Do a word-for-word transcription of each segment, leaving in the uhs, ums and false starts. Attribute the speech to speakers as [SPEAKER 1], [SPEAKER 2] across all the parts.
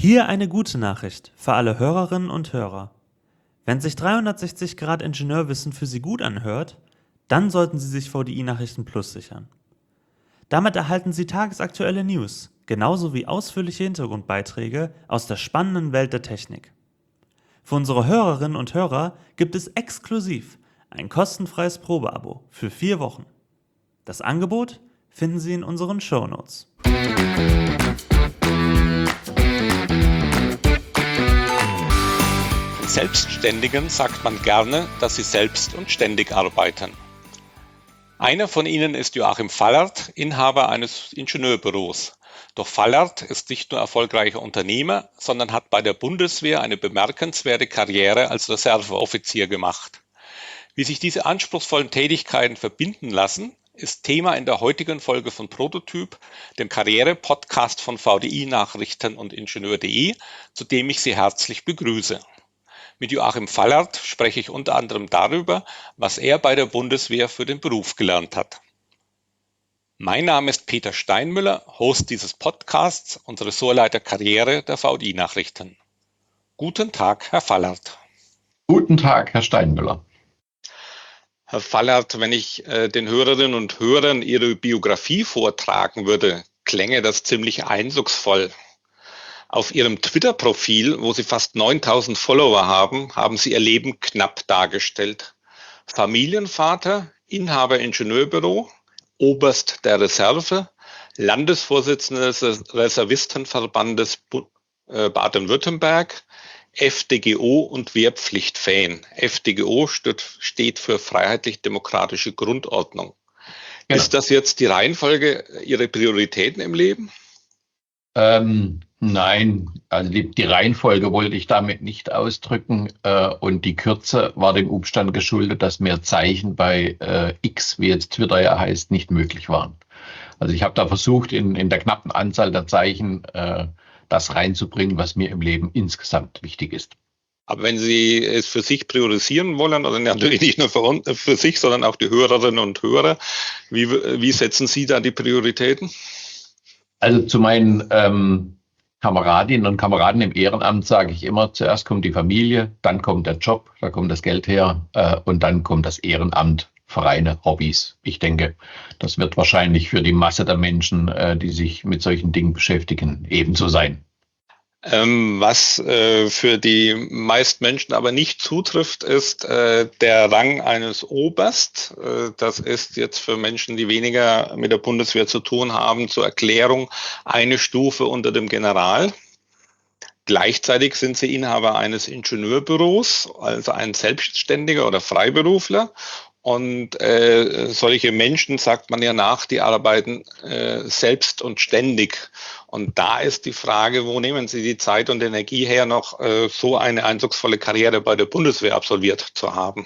[SPEAKER 1] Hier eine gute Nachricht für alle Hörerinnen und Hörer. Wenn sich dreihundertsechzig Grad Ingenieurwissen für Sie gut anhört, dann sollten Sie sich V D I Nachrichten Plus sichern. Damit erhalten Sie tagesaktuelle News, genauso wie ausführliche Hintergrundbeiträge aus der spannenden Welt der Technik. Für unsere Hörerinnen und Hörer gibt es exklusiv ein kostenfreies Probeabo für vier Wochen. Das Angebot finden Sie in unseren Shownotes.
[SPEAKER 2] Selbstständigen sagt man gerne, dass sie selbst und ständig arbeiten. Einer von ihnen ist Joachim Fallert, Inhaber eines Ingenieurbüros. Doch Fallert ist nicht nur erfolgreicher Unternehmer, sondern hat bei der Bundeswehr eine bemerkenswerte Karriere als Reserveoffizier gemacht. Wie sich diese anspruchsvollen Tätigkeiten verbinden lassen, ist Thema in der heutigen Folge von Prototyp, dem Karriere-Podcast von V D I Nachrichten und Ingenieur punkt de, zu dem ich Sie herzlich begrüße. Mit Joachim Fallert spreche ich unter anderem darüber, was er bei der Bundeswehr für den Beruf gelernt hat. Mein Name ist Peter Steinmüller, Host dieses Podcasts und Ressortleiter Karriere der V D I Nachrichten. Guten Tag, Herr Fallert.
[SPEAKER 3] Guten Tag, Herr Steinmüller.
[SPEAKER 2] Herr Fallert, wenn ich äh, den Hörerinnen und Hörern Ihre Biografie vortragen würde, klänge das ziemlich eindrucksvoll. Auf Ihrem Twitter-Profil, wo Sie fast neuntausend Follower haben, haben Sie Ihr Leben knapp dargestellt. Familienvater, Inhaber Ingenieurbüro, Oberst der Reserve, Landesvorsitzender des Reservistenverbandes Baden-Württemberg, F D G O und Wehrpflicht-Fan. F D G O steht für Freiheitlich-Demokratische Grundordnung. Genau. Ist das jetzt die Reihenfolge Ihrer Prioritäten im Leben?
[SPEAKER 3] Ähm, nein, also die, die Reihenfolge wollte ich damit nicht ausdrücken äh, und die Kürze war dem Umstand geschuldet, dass mehr Zeichen bei äh, X, wie jetzt Twitter ja heißt, nicht möglich waren. Also ich habe da versucht, in, in der knappen Anzahl der Zeichen äh, das reinzubringen, was mir im Leben insgesamt wichtig ist.
[SPEAKER 2] Aber wenn Sie es für sich priorisieren wollen, also natürlich nicht nur für, für sich, sondern auch die Hörerinnen und Hörer, wie, wie setzen Sie da die Prioritäten?
[SPEAKER 3] Also zu meinen ähm, Kameradinnen und Kameraden im Ehrenamt sage ich immer, zuerst kommt die Familie, dann kommt der Job, da kommt das Geld her äh, und dann kommt das Ehrenamt, Vereine, Hobbys. Ich denke, das wird wahrscheinlich für die Masse der Menschen, äh, die sich mit solchen Dingen beschäftigen, ebenso sein.
[SPEAKER 2] Ähm, was äh, für die meisten Menschen aber nicht zutrifft, ist äh, der Rang eines Oberst. Äh, das ist jetzt für Menschen, die weniger mit der Bundeswehr zu tun haben, zur Erklärung eine Stufe unter dem General. Gleichzeitig sind sie Inhaber eines Ingenieurbüros, also ein Selbstständiger oder Freiberufler. Und äh, solche Menschen, sagt man ja nach, die arbeiten äh, selbst und ständig. Und da ist die Frage, wo nehmen Sie die Zeit und Energie her, noch äh, so eine eindrucksvolle Karriere bei der Bundeswehr absolviert zu haben?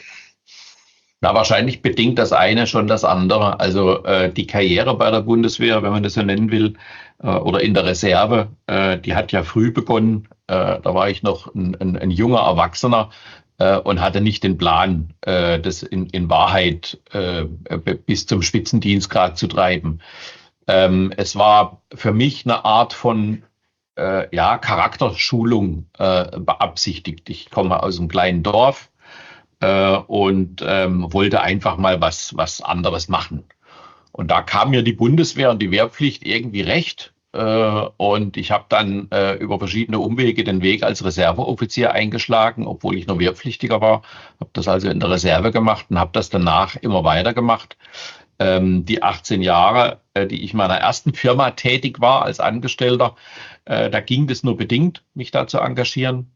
[SPEAKER 3] Na, wahrscheinlich bedingt das eine schon das andere. Also äh, die Karriere bei der Bundeswehr, wenn man das so nennen will, äh, oder in der Reserve, äh, die hat ja früh begonnen. Äh, da war ich noch ein, ein, ein junger Erwachsener äh, und hatte nicht den Plan, äh, das in, in Wahrheit äh, bis zum Spitzendienstgrad zu treiben. Ähm, es war für mich eine Art von äh, ja, Charakterschulung äh, beabsichtigt. Ich komme aus einem kleinen Dorf äh, und ähm, wollte einfach mal was, was anderes machen. Und da kam mir die Bundeswehr und die Wehrpflicht irgendwie recht. Äh, und ich habe dann äh, über verschiedene Umwege den Weg als Reserveoffizier eingeschlagen, obwohl ich noch Wehrpflichtiger war. Habe das also in der Reserve gemacht und habe das danach immer weiter gemacht. Ähm, die achtzehn Jahre, äh, die ich in meiner ersten Firma tätig war als Angestellter, äh, da ging das nur bedingt, mich da zu engagieren.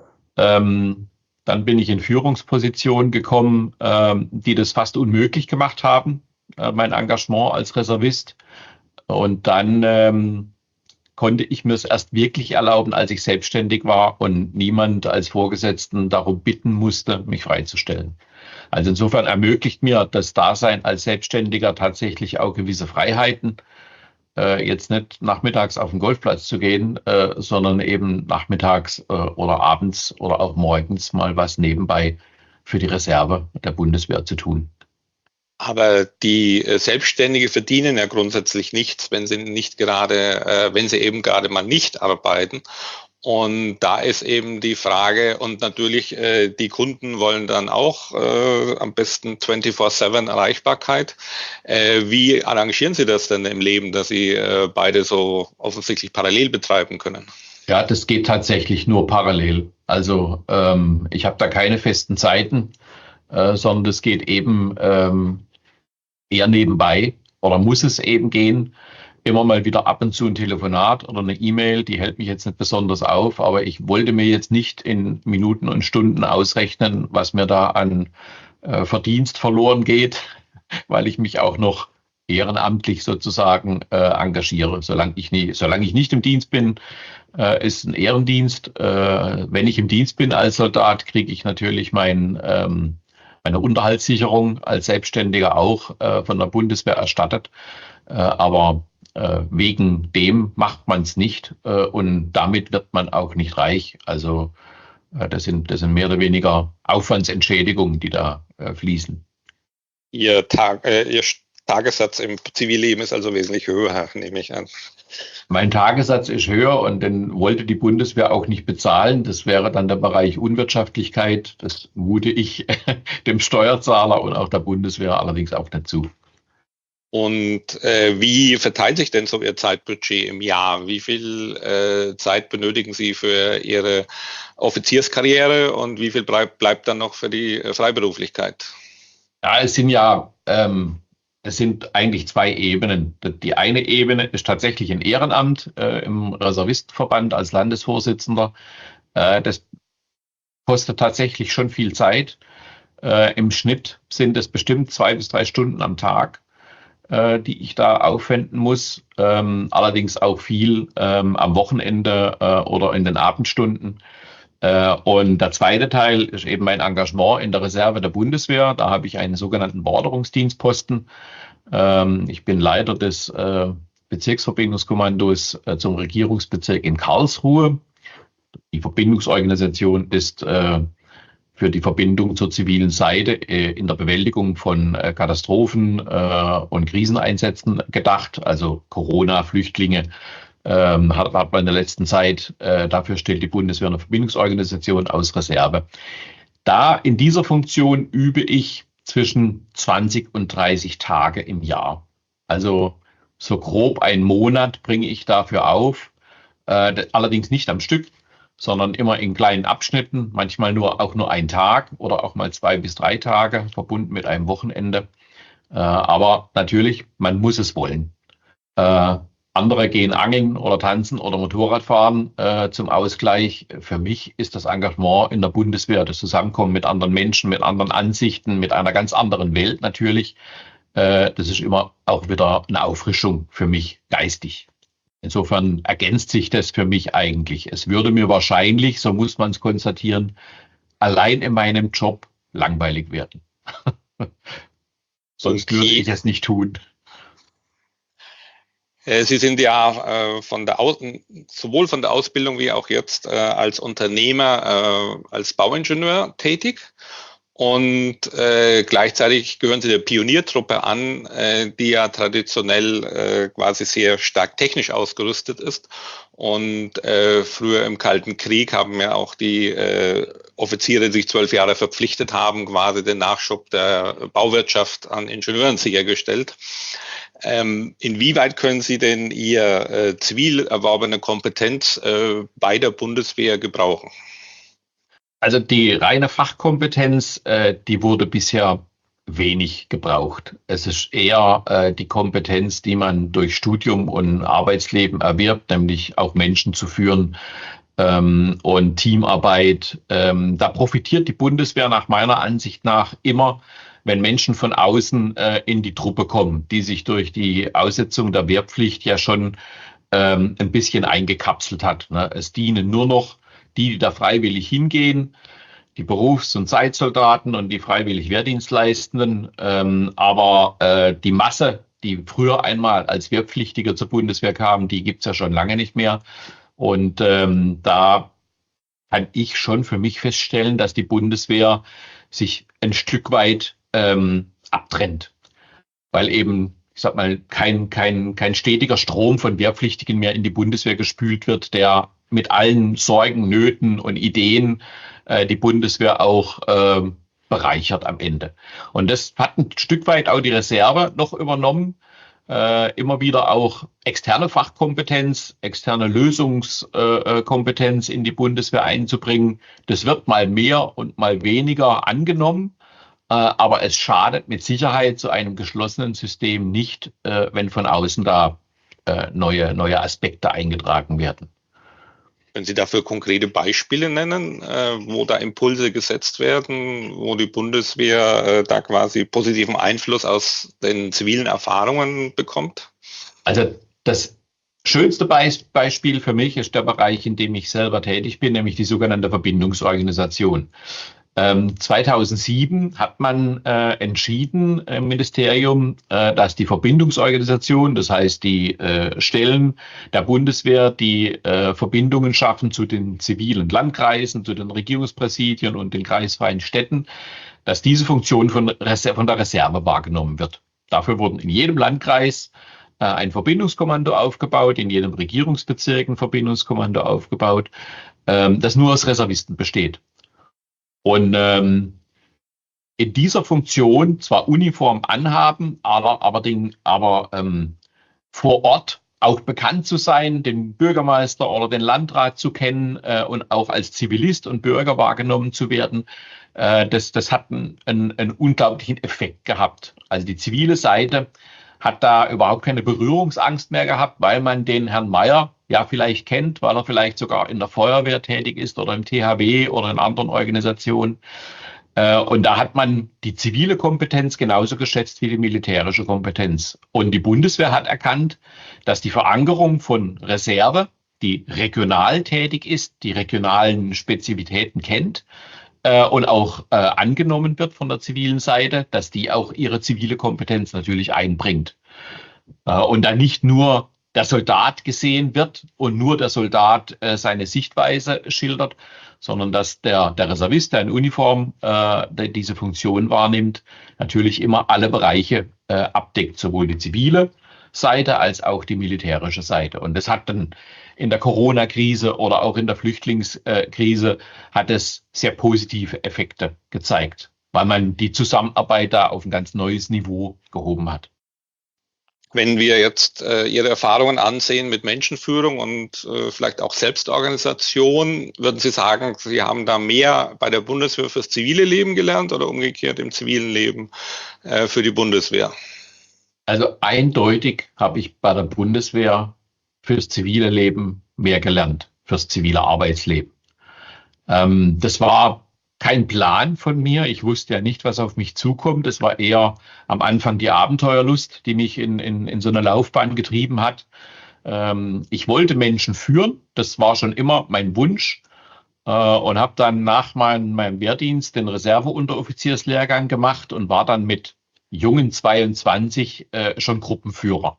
[SPEAKER 3] Ähm, dann bin ich in Führungspositionen gekommen, ähm, die das fast unmöglich gemacht haben, äh, mein Engagement als Reservist. Und dann ähm, konnte ich mir es erst wirklich erlauben, als ich selbstständig war und niemand als Vorgesetzten darum bitten musste, mich freizustellen. Also insofern ermöglicht mir das Dasein als Selbstständiger tatsächlich auch gewisse Freiheiten. Äh, jetzt nicht nachmittags auf den Golfplatz zu gehen, äh, sondern eben nachmittags äh, oder abends oder auch morgens mal was nebenbei für die Reserve der Bundeswehr zu tun.
[SPEAKER 2] Aber die äh, Selbstständige verdienen ja grundsätzlich nichts, wenn sie nicht gerade, äh, wenn sie eben gerade mal nicht arbeiten. Und da ist eben die Frage, und natürlich äh, die Kunden wollen dann auch äh, am besten vierundzwanzig sieben Erreichbarkeit. Äh, wie arrangieren Sie das denn im Leben, dass Sie äh, beide so offensichtlich parallel betreiben können?
[SPEAKER 3] Ja, das geht tatsächlich nur parallel. Also ähm, ich habe da keine festen Zeiten, äh, sondern das geht eben ähm, eher nebenbei oder muss es eben gehen. Immer mal wieder ab und zu ein Telefonat oder eine E-Mail, die hält mich jetzt nicht besonders auf, aber ich wollte mir jetzt nicht in Minuten und Stunden ausrechnen, was mir da an äh, Verdienst verloren geht, weil ich mich auch noch ehrenamtlich sozusagen äh, engagiere. Solange ich, nie, solange ich nicht im Dienst bin, äh, ist ein Ehrendienst. Äh, wenn ich im Dienst bin als Soldat, kriege ich natürlich mein, ähm, meine Unterhaltssicherung als Selbstständiger auch äh, von der Bundeswehr erstattet. Äh, aber äh, wegen dem macht man es nicht äh, und damit wird man auch nicht reich. Also äh, das sind, das sind mehr oder weniger Aufwandsentschädigungen, die da äh, fließen.
[SPEAKER 2] Ihr, Tag, äh, Ihr Tagessatz im Zivilleben ist also wesentlich höher, nehme ich an.
[SPEAKER 3] Mein Tagessatz ist höher und den wollte die Bundeswehr auch nicht bezahlen. Das wäre dann der Bereich Unwirtschaftlichkeit. Das mute ich dem Steuerzahler und auch der Bundeswehr allerdings auch dazu.
[SPEAKER 2] Und äh, wie verteilt sich denn so Ihr Zeitbudget im Jahr? Wie viel äh, Zeit benötigen Sie für Ihre Offizierskarriere und wie viel bleib, bleibt dann noch für die äh, Freiberuflichkeit?
[SPEAKER 3] Ja, es sind ja, ähm, es sind eigentlich zwei Ebenen. Die eine Ebene ist tatsächlich ein Ehrenamt äh, im Reservistenverband als Landesvorsitzender. Äh, das kostet tatsächlich schon viel Zeit. Äh, Im Schnitt sind es bestimmt zwei bis drei Stunden am Tag, äh, die ich da aufwenden muss. Ähm, allerdings auch viel ähm, am Wochenende äh, oder in den Abendstunden. Äh, und der zweite Teil ist eben mein Engagement in der Reserve der Bundeswehr. Da habe ich einen sogenannten Borderungsdienstposten. Ähm, ich bin Leiter des äh, Bezirksverbindungskommandos äh, zum Regierungsbezirk in Karlsruhe. Die Verbindungsorganisation ist äh, für die Verbindung zur zivilen Seite äh, in der Bewältigung von äh, Katastrophen äh, und Kriseneinsätzen gedacht, also Corona, Flüchtlinge. Ähm, hat, hat man in der letzten Zeit, äh, dafür stellt die Bundeswehr eine Verbindungsorganisation aus Reserve. Da in dieser Funktion übe ich zwischen zwanzig und dreißig Tage im Jahr. Also so grob einen Monat bringe ich dafür auf, äh, allerdings nicht am Stück, sondern immer in kleinen Abschnitten, manchmal nur auch nur ein Tag oder auch mal zwei bis drei Tage, verbunden mit einem Wochenende. Äh, aber natürlich, man muss es wollen. Äh, Andere gehen angeln oder tanzen oder Motorradfahren äh, zum Ausgleich. Für mich ist das Engagement in der Bundeswehr, das Zusammenkommen mit anderen Menschen, mit anderen Ansichten, mit einer ganz anderen Welt natürlich. Äh, das ist immer auch wieder eine Auffrischung für mich geistig. Insofern ergänzt sich das für mich eigentlich. Es würde mir wahrscheinlich, so muss man es konstatieren, allein in meinem Job langweilig werden. Sonst würde ich es nicht tun.
[SPEAKER 2] Sie sind ja äh, von der Aus sowohl von der Ausbildung wie auch jetzt äh, als Unternehmer, äh, als Bauingenieur tätig und äh, gleichzeitig gehören Sie der Pioniertruppe an, äh, die ja traditionell äh, quasi sehr stark technisch ausgerüstet ist. Und äh, früher im Kalten Krieg haben ja auch die äh, Offiziere, die sich zwölf Jahre verpflichtet haben, quasi den Nachschub der Bauwirtschaft an Ingenieuren sichergestellt. Ähm, inwieweit können Sie denn Ihr äh, zivil erworbene Kompetenz äh, bei der Bundeswehr gebrauchen?
[SPEAKER 3] Also die reine Fachkompetenz, äh, die wurde bisher wenig gebraucht. Es ist eher äh, die Kompetenz, die man durch Studium und Arbeitsleben erwirbt, nämlich auch Menschen zu führen ähm, und Teamarbeit. Ähm, da profitiert die Bundeswehr nach meiner Ansicht nach immer, wenn Menschen von außen äh, in die Truppe kommen, die sich durch die Aussetzung der Wehrpflicht ja schon ähm, ein bisschen eingekapselt hat. Ne? Es dienen nur noch die, die da freiwillig hingehen, die Berufs- und Zeitsoldaten und die freiwillig Wehrdienstleistenden. Ähm, aber äh, die Masse, die früher einmal als Wehrpflichtige zur Bundeswehr kamen, die gibt's ja schon lange nicht mehr. Und ähm, da kann ich schon für mich feststellen, dass die Bundeswehr sich ein Stück weit ähm, abtrennt, weil eben, ich sag mal, kein, kein, kein stetiger Strom von Wehrpflichtigen mehr in die Bundeswehr gespült wird, der mit allen Sorgen, Nöten und Ideen äh, die Bundeswehr auch äh, bereichert am Ende. Und das hat ein Stück weit auch die Reserve noch übernommen. Äh, immer wieder auch externe Fachkompetenz, externe Lösungskompetenz äh, in die Bundeswehr einzubringen. Das wird mal mehr und mal weniger angenommen. Äh, aber es schadet mit Sicherheit zu einem geschlossenen System nicht, äh, wenn von außen da äh, neue, neue Aspekte eingetragen werden.
[SPEAKER 2] Wenn Sie dafür konkrete Beispiele nennen, äh, wo da Impulse gesetzt werden, wo die Bundeswehr äh, da quasi positiven Einfluss aus den zivilen Erfahrungen bekommt?
[SPEAKER 3] Also das schönste Be- Beispiel für mich ist der Bereich, in dem ich selber tätig bin, nämlich die sogenannte Verbindungsorganisation. Ähm, zweitausendsieben hat man äh, entschieden im Ministerium, äh, dass die Verbindungsorganisation, das heißt die äh, Stellen der Bundeswehr, die äh, Verbindungen schaffen zu den zivilen Landkreisen, zu den Regierungspräsidien und den kreisfreien Städten, dass diese Funktion von, Reser- von der Reserve wahrgenommen wird. Dafür wurden in jedem Landkreis äh, ein Verbindungskommando aufgebaut, in jedem Regierungsbezirk ein Verbindungskommando aufgebaut, ähm, das nur aus Reservisten besteht. Und ähm, in dieser Funktion zwar Uniform anhaben, aber, aber, den, aber ähm, vor Ort auch bekannt zu sein, den Bürgermeister oder den Landrat zu kennen äh, und auch als Zivilist und Bürger wahrgenommen zu werden, äh, das, das hat einen, einen, einen unglaublichen Effekt gehabt. Also die zivile Seite hat da überhaupt keine Berührungsangst mehr gehabt, weil man den Herrn Mayer ja vielleicht kennt, weil er vielleicht sogar in der Feuerwehr tätig ist oder im T H W oder in anderen Organisationen. Und da hat man die zivile Kompetenz genauso geschätzt wie die militärische Kompetenz. Und die Bundeswehr hat erkannt, dass die Verankerung von Reserve, die regional tätig ist, die regionalen Spezifitäten kennt äh, und auch äh, angenommen wird von der zivilen Seite, dass die auch ihre zivile Kompetenz natürlich einbringt. Äh, und dann nicht nur der Soldat gesehen wird und nur der Soldat äh, seine Sichtweise schildert, sondern dass der, der Reservist, der in Uniform äh, diese Funktion wahrnimmt, natürlich immer alle Bereiche äh, abdeckt, sowohl die zivile Seite als auch die militärische Seite. Und das hat dann in der Corona-Krise oder auch in der Flüchtlingskrise hat es sehr positive Effekte gezeigt, weil man die Zusammenarbeit da auf ein ganz neues Niveau gehoben hat.
[SPEAKER 2] Wenn wir jetzt äh, Ihre Erfahrungen ansehen mit Menschenführung und äh, vielleicht auch Selbstorganisation, würden Sie sagen, Sie haben da mehr bei der Bundeswehr fürs zivile Leben gelernt oder umgekehrt im zivilen Leben äh, für die Bundeswehr?
[SPEAKER 3] Also eindeutig habe ich bei der Bundeswehr fürs zivile Leben mehr gelernt, fürs zivile Arbeitsleben. Ähm, das war kein Plan von mir. Ich wusste ja nicht, was auf mich zukommt. Es war eher am Anfang die Abenteuerlust, die mich in, in, in so eine Laufbahn getrieben hat. Ähm, ich wollte Menschen führen. Das war schon immer mein Wunsch. Äh, und habe dann nach mein, meinem Wehrdienst den Reserveunteroffizierslehrgang gemacht und war dann mit jungen zweiundzwanzig äh, schon Gruppenführer.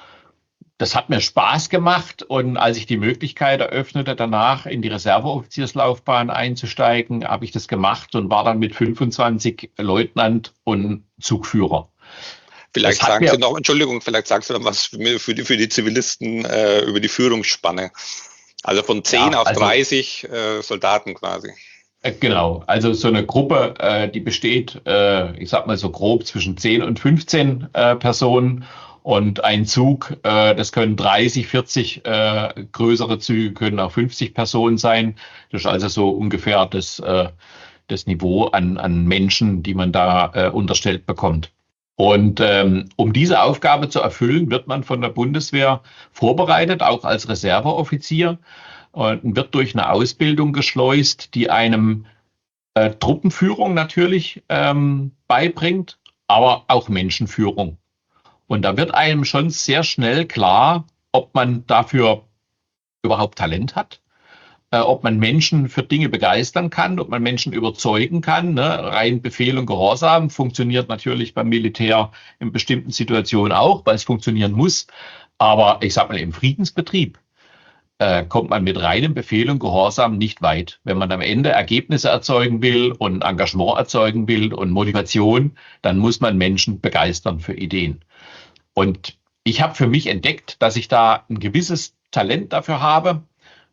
[SPEAKER 3] Das hat mir Spaß gemacht und als ich die Möglichkeit eröffnete, danach in die Reserveoffizierslaufbahn einzusteigen, habe ich das gemacht und war dann mit fünfundzwanzig Leutnant und Zugführer.
[SPEAKER 2] Vielleicht sagen Sie noch, Entschuldigung, vielleicht sagst du noch was für die, für die Zivilisten äh, über die Führungsspanne. Also von zehn ja, auf also, dreißig äh, Soldaten quasi.
[SPEAKER 3] Äh, genau, also so eine Gruppe, äh, die besteht, äh, ich sag mal so grob zwischen zehn und fünfzehn äh, Personen. Und ein Zug, äh, das können dreißig, vierzig äh, größere Züge, können auch fünfzig Personen sein. Das ist also so ungefähr das, äh, das Niveau an, an Menschen, die man da äh, unterstellt bekommt. Und ähm, um diese Aufgabe zu erfüllen, wird man von der Bundeswehr vorbereitet, auch als Reserveoffizier, und wird durch eine Ausbildung geschleust, die einem äh, Truppenführung natürlich ähm, beibringt, aber auch Menschenführung. Und da wird einem schon sehr schnell klar, ob man dafür überhaupt Talent hat, äh, ob man Menschen für Dinge begeistern kann, ob man Menschen überzeugen kann. Ne? Rein Befehl und Gehorsam funktioniert natürlich beim Militär in bestimmten Situationen auch, weil es funktionieren muss. Aber ich sag mal, im Friedensbetrieb äh, kommt man mit reinem Befehl und Gehorsam nicht weit. Wenn man am Ende Ergebnisse erzeugen will und Engagement erzeugen will und Motivation, dann muss man Menschen begeistern für Ideen. Und ich habe für mich entdeckt, dass ich da ein gewisses Talent dafür habe,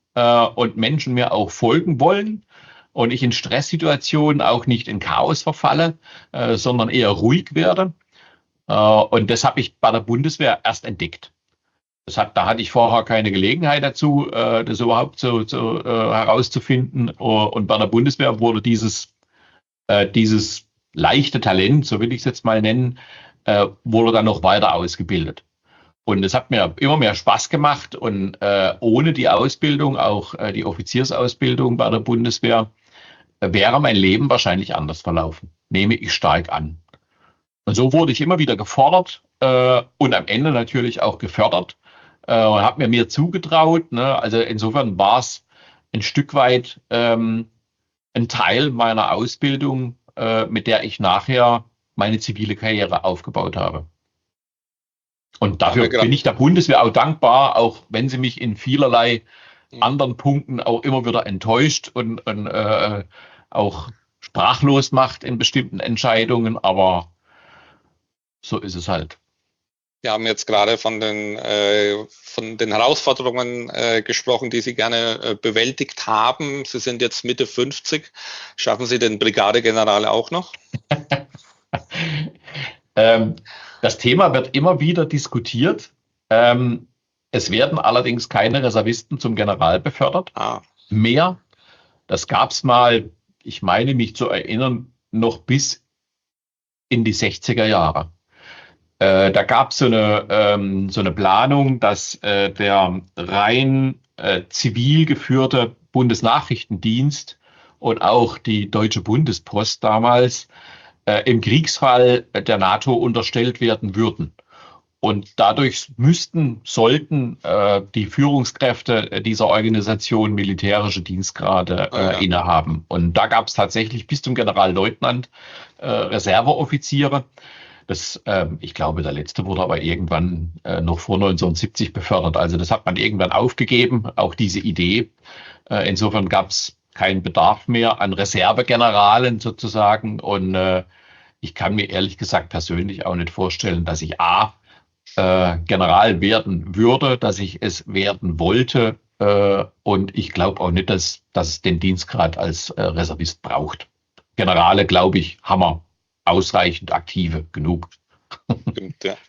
[SPEAKER 3] äh, und Menschen mir auch folgen wollen und ich in Stresssituationen auch nicht in Chaos verfalle, äh, sondern eher ruhig werde. Äh, und das habe ich bei der Bundeswehr erst entdeckt. Das hat, da hatte ich vorher keine Gelegenheit dazu, äh, das überhaupt so, so äh, herauszufinden. Und bei der Bundeswehr wurde dieses, äh, dieses leichte Talent, so will ich es jetzt mal nennen, äh, wurde dann noch weiter ausgebildet. Und es hat mir immer mehr Spaß gemacht und äh, ohne die Ausbildung, auch äh, die Offiziersausbildung bei der Bundeswehr, äh, wäre mein Leben wahrscheinlich anders verlaufen. Nehme ich stark an. Und so wurde ich immer wieder gefordert äh, und am Ende natürlich auch gefördert äh, und habe mir mehr zugetraut. Ne? Also insofern war es ein Stück weit ähm, ein Teil meiner Ausbildung, äh, mit der ich nachher meine zivile Karriere aufgebaut habe. Und dafür bin ich der Bundeswehr auch dankbar, auch wenn sie mich in vielerlei anderen Punkten auch immer wieder enttäuscht und, und äh, auch sprachlos macht in bestimmten Entscheidungen, aber so ist es halt.
[SPEAKER 2] Wir haben jetzt gerade von den, äh, von den Herausforderungen äh, gesprochen, die Sie gerne äh, bewältigt haben. Sie sind jetzt Mitte fünfzig. Schaffen Sie den Brigadegeneral auch noch?
[SPEAKER 3] ähm, das Thema wird immer wieder diskutiert. Ähm, es werden allerdings keine Reservisten zum General befördert. Ah. Mehr. Das gab es mal, ich meine mich zu erinnern, noch bis in die sechziger Jahre. Äh, da gab so es ähm, so eine Planung, dass äh, der rein äh, zivil geführte Bundesnachrichtendienst und auch die Deutsche Bundespost damals äh, im Kriegsfall der NATO unterstellt werden würden. Und dadurch müssten, sollten äh, die Führungskräfte dieser Organisation militärische Dienstgrade äh, ja. innehaben. Und da gab es tatsächlich bis zum Generalleutnant äh, Reserveoffiziere. Das, äh, ich glaube, der letzte wurde aber irgendwann äh, noch vor neunzehnhundertsiebzig befördert. Also das hat man irgendwann aufgegeben, auch diese Idee. Äh, insofern gab es keinen Bedarf mehr an Reservegeneralen sozusagen. Und äh, ich kann mir ehrlich gesagt persönlich auch nicht vorstellen, dass ich A, äh, General werden würde, dass ich es werden wollte. Äh, und ich glaube auch nicht, dass, dass es den Dienstgrad als äh, Reservist braucht. Generale, glaube ich, haben wir ausreichend aktive genug.
[SPEAKER 2] Stimmt, ja.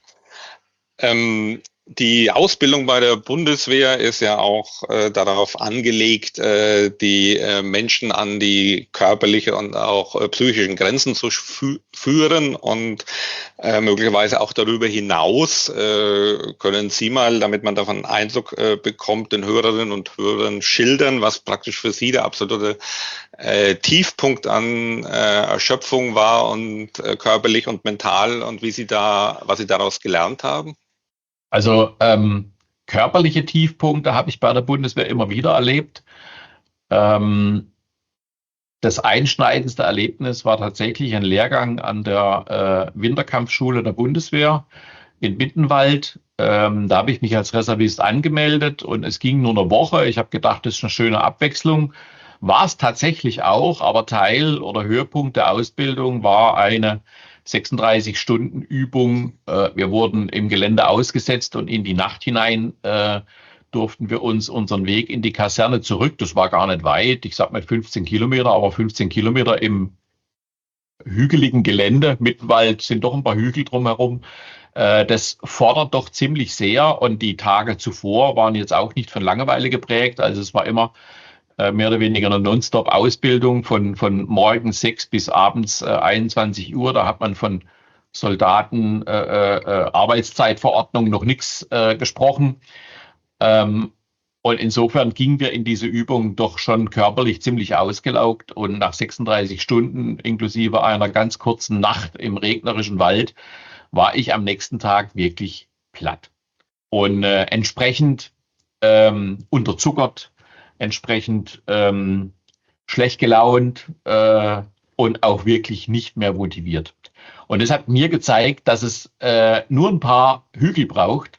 [SPEAKER 2] Ähm, die Ausbildung bei der Bundeswehr ist ja auch äh, darauf angelegt, äh, die äh, Menschen an die körperliche und auch äh, psychischen Grenzen zu fü- führen und äh, möglicherweise auch darüber hinaus. Äh, können Sie mal, damit man davon einen Eindruck äh, bekommt, den Hörerinnen und Hörern schildern, was praktisch für Sie der absolute äh, Tiefpunkt an äh, Erschöpfung war und äh, körperlich und mental und wie Sie da, was Sie daraus gelernt haben?
[SPEAKER 3] Also ähm, körperliche Tiefpunkte habe ich bei der Bundeswehr immer wieder erlebt. Ähm, das einschneidendste Erlebnis war tatsächlich ein Lehrgang an der äh, Winterkampfschule der Bundeswehr in Mittenwald. Ähm, da habe ich mich als Reservist angemeldet und es ging nur eine Woche. Ich habe gedacht, das ist eine schöne Abwechslung. War es tatsächlich auch, aber Teil oder Höhepunkt der Ausbildung war eine sechsunddreißig Stunden Übung. Äh, wir wurden im Gelände ausgesetzt und in die Nacht hinein äh, durften wir uns unseren Weg in die Kaserne zurück. Das war gar nicht weit. Ich sag mal fünfzehn Kilometer, aber fünfzehn Kilometer im hügeligen Gelände. Mittenwald sind doch ein paar Hügel drumherum. Äh, das fordert doch ziemlich sehr. Und die Tage zuvor waren jetzt auch nicht von Langeweile geprägt. Also es war immer mehr oder weniger eine Nonstop-Ausbildung von, von morgens sechs bis abends äh, einundzwanzig Uhr. Da hat man von Soldaten äh, äh, Arbeitszeitverordnung noch nichts äh, gesprochen. Ähm, und insofern gingen wir in diese Übung doch schon körperlich ziemlich ausgelaugt. Und nach sechsunddreißig Stunden, inklusive einer ganz kurzen Nacht im regnerischen Wald, war ich am nächsten Tag wirklich platt. Und äh, entsprechend ähm, unterzuckert, entsprechend ähm, schlecht gelaunt äh, und auch wirklich nicht mehr motiviert. Und das hat mir gezeigt, dass es äh, nur ein paar Hügel braucht,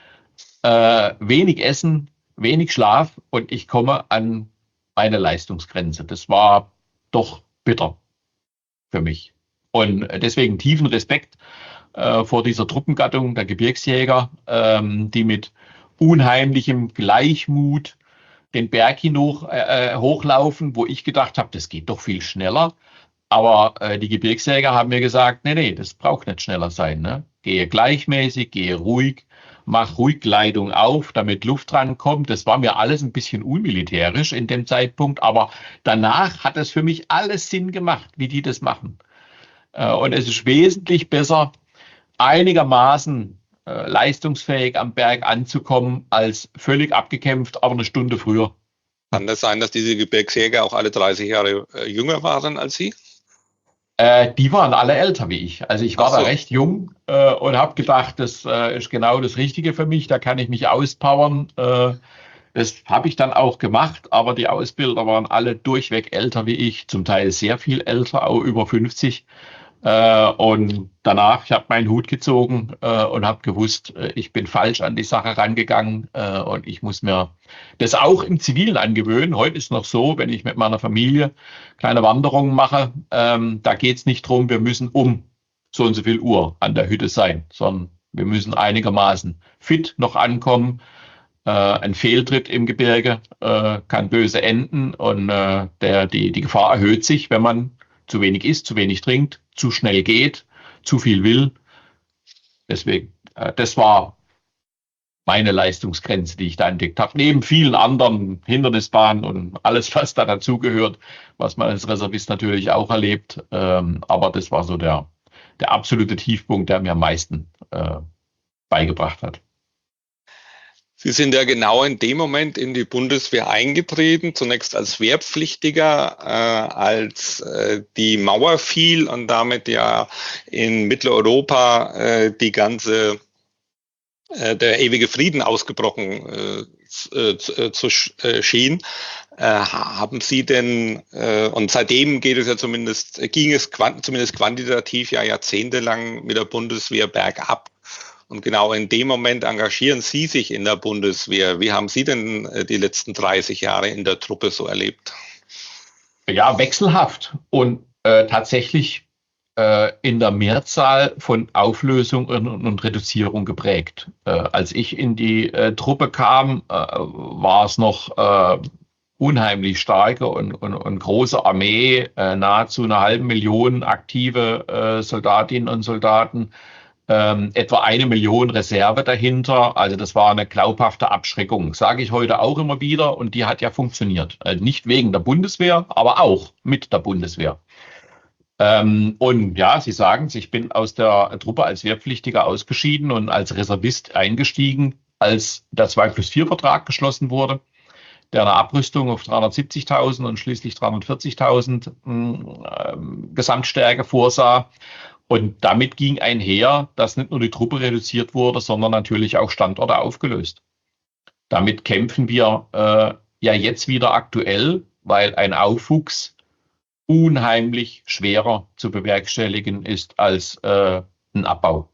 [SPEAKER 3] äh, wenig Essen, wenig Schlaf und ich komme an meine Leistungsgrenze. Das war doch bitter für mich. Und deswegen tiefen Respekt äh, vor dieser Truppengattung der Gebirgsjäger, ähm, die mit unheimlichem Gleichmut den Berg hinauf, äh, hochlaufen, wo ich gedacht habe, das geht doch viel schneller. Aber äh, die Gebirgsjäger haben mir gesagt, nee, nee, das braucht nicht schneller sein. Ne? Gehe gleichmäßig, gehe ruhig, mach ruhig Kleidung auf, damit Luft rankommt. Das war mir alles ein bisschen unmilitärisch in dem Zeitpunkt, aber danach hat es für mich alles Sinn gemacht, wie die das machen. Äh, und es ist wesentlich besser, einigermaßen äh, leistungsfähig am Berg anzukommen, als völlig abgekämpft, aber eine Stunde früher.
[SPEAKER 2] Kann das sein, dass diese Gebirgsjäger auch alle dreißig Jahre äh, jünger waren als Sie?
[SPEAKER 3] Äh, die waren alle älter wie ich. Also ich war
[SPEAKER 2] Ach so.
[SPEAKER 3] da recht jung äh, und habe gedacht, das äh, ist genau das Richtige für mich. Da kann ich mich auspowern. Äh, das habe ich dann auch gemacht, aber die Ausbilder waren alle durchweg älter wie ich, zum Teil sehr viel älter, auch über fünfzig. Äh, und danach, ich habe meinen Hut gezogen äh, und habe gewusst, äh, ich bin falsch an die Sache rangegangen äh, und ich muss mir das auch im Zivilen angewöhnen. Heute ist noch so, wenn ich mit meiner Familie kleine Wanderungen mache, ähm, da geht es nicht drum, wir müssen um so und so viel Uhr an der Hütte sein, sondern wir müssen einigermaßen fit noch ankommen. Äh, ein Fehltritt im Gebirge äh, kann böse enden und äh, der, die, die Gefahr erhöht sich, wenn man zu wenig isst, zu wenig trinkt, zu schnell geht, zu viel will. Deswegen, äh, das war meine Leistungsgrenze, die ich da entdeckt habe. Neben vielen anderen Hindernisbahnen und alles, was da dazugehört, was man als Reservist natürlich auch erlebt. Ähm, aber das war so der, der absolute Tiefpunkt, der mir am meisten äh, beigebracht hat.
[SPEAKER 2] Sie sind ja genau in dem Moment in die Bundeswehr eingetreten, zunächst als Wehrpflichtiger, äh, als äh, die Mauer fiel und damit ja in Mitteleuropa äh, die ganze, äh, der ewige Frieden ausgebrochen äh, äh, zu äh, schien. Äh, haben Sie denn, äh, und seitdem geht es ja zumindest, ging es quant zumindest quantitativ ja jahrzehntelang mit der Bundeswehr bergab. Und genau in dem Moment engagieren Sie sich in der Bundeswehr. Wie haben Sie denn die letzten dreißig Jahre in der Truppe so erlebt?
[SPEAKER 3] Ja, wechselhaft und äh, tatsächlich äh, in der Mehrzahl von Auflösung und, und Reduzierung geprägt. Äh, als ich in die äh, Truppe kam, äh, war es noch äh, unheimlich starke und, und, und große Armee, äh, nahezu eine halbe Million aktive äh, Soldatinnen und Soldaten. Ähm, etwa eine Million Reserve dahinter. Also das war eine glaubhafte Abschreckung, sage ich heute auch immer wieder. Und die hat ja funktioniert. Also nicht wegen der Bundeswehr, aber auch mit der Bundeswehr. Ähm, und ja, Sie sagen es, ich bin aus der Truppe als Wehrpflichtiger ausgeschieden und als Reservist eingestiegen, als der zwei plus vier Vertrag geschlossen wurde, der eine Abrüstung auf dreihundertsiebzigtausend und schließlich dreihundertvierzigtausend äh, Gesamtstärke vorsah. Und damit ging einher, dass nicht nur die Truppe reduziert wurde, sondern natürlich auch Standorte aufgelöst. Damit kämpfen wir äh, ja jetzt wieder aktuell, weil ein Aufwuchs unheimlich schwerer zu bewerkstelligen ist als äh, ein Abbau.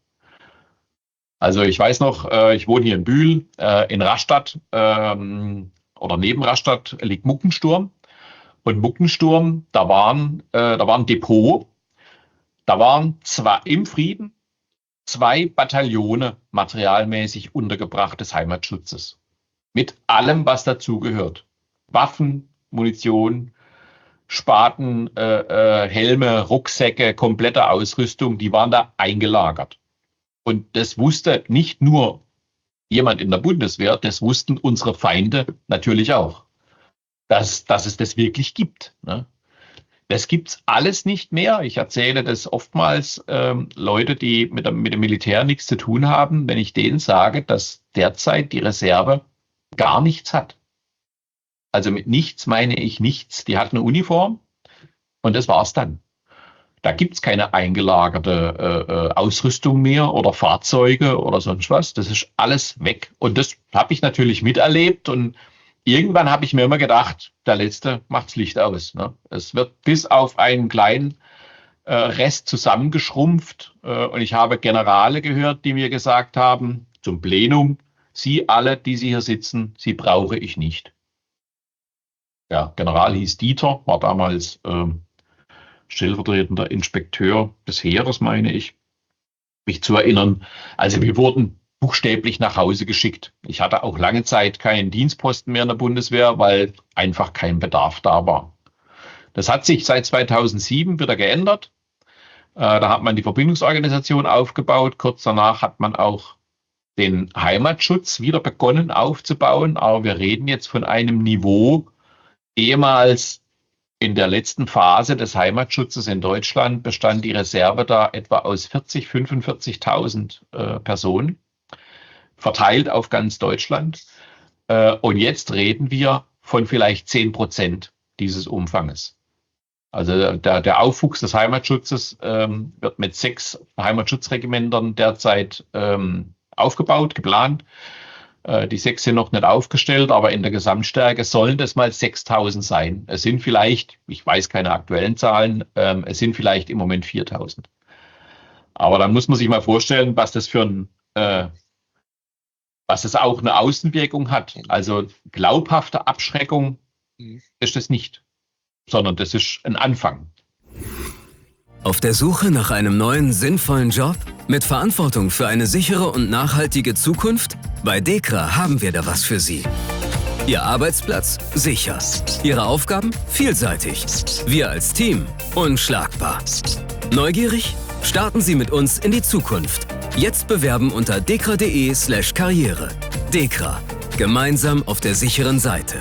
[SPEAKER 3] Also ich weiß noch, äh, ich wohne hier in Bühl, äh, in Rastatt ähm, oder neben Rastatt liegt Muckensturm. Und Muckensturm, da waren, äh, da war ein Depot. Da waren zwar im Frieden zwei Bataillone materialmäßig untergebracht des Heimatschutzes. Mit allem, was dazugehört. Waffen, Munition, Spaten, äh, äh, Helme, Rucksäcke, komplette Ausrüstung, die waren da eingelagert. Und das wusste nicht nur jemand in der Bundeswehr, das wussten unsere Feinde natürlich auch, dass, dass es das wirklich gibt, ne? Das gibt's alles nicht mehr. Ich erzähle das oftmals ähm, Leute, die mit dem, mit dem Militär nichts zu tun haben, wenn ich denen sage, dass derzeit die Reserve gar nichts hat. Also mit nichts meine ich nichts. Die hat eine Uniform und das war's dann. Da gibt's keine eingelagerte äh, Ausrüstung mehr oder Fahrzeuge oder sonst was. Das ist alles weg. Und das habe ich natürlich miterlebt und irgendwann habe ich mir immer gedacht, der Letzte macht's Licht aus. Ne? Es wird bis auf einen kleinen äh, Rest zusammengeschrumpft. Äh, und ich habe Generale gehört, die mir gesagt haben, zum Plenum, Sie alle, die Sie hier sitzen, Sie brauche ich nicht. Ja, General hieß Dieter, war damals äh, stellvertretender Inspekteur des Heeres, meine ich, mich zu erinnern. Also wir wurden buchstäblich nach Hause geschickt. Ich hatte auch lange Zeit keinen Dienstposten mehr in der Bundeswehr, weil einfach kein Bedarf da war. Das hat sich seit zweitausendsieben wieder geändert. Äh, da hat man die Verbindungsorganisation aufgebaut. Kurz danach hat man auch den Heimatschutz wieder begonnen aufzubauen. Aber wir reden jetzt von einem Niveau, ehemals in der letzten Phase des Heimatschutzes in Deutschland bestand die Reserve da etwa aus vierzig, fünfundvierzigtausend äh, Personen, verteilt auf ganz Deutschland. Äh, und jetzt reden wir von vielleicht zehn Prozent dieses Umfanges. Also der, der Aufwuchs des Heimatschutzes ähm, wird mit sechs Heimatschutzregimentern derzeit ähm, aufgebaut, geplant. Äh, die sechs sind noch nicht aufgestellt, aber in der Gesamtstärke sollen das mal sechstausend sein. Es sind vielleicht, ich weiß keine aktuellen Zahlen, ähm, es sind vielleicht im Moment viertausend. Aber dann muss man sich mal vorstellen, was das für ein, äh, was das auch eine Außenwirkung hat. Also glaubhafte Abschreckung ist das nicht, sondern das ist ein Anfang.
[SPEAKER 4] Auf der Suche nach einem neuen, sinnvollen Job? Mit Verantwortung für eine sichere und nachhaltige Zukunft? Bei DEKRA haben wir da was für Sie. Ihr Arbeitsplatz? Sicher. Ihre Aufgaben? Vielseitig. Wir als Team? Unschlagbar. Neugierig? Starten Sie mit uns in die Zukunft. Jetzt bewerben unter dekra.de slash karriere. DEKRA. Gemeinsam auf der sicheren Seite.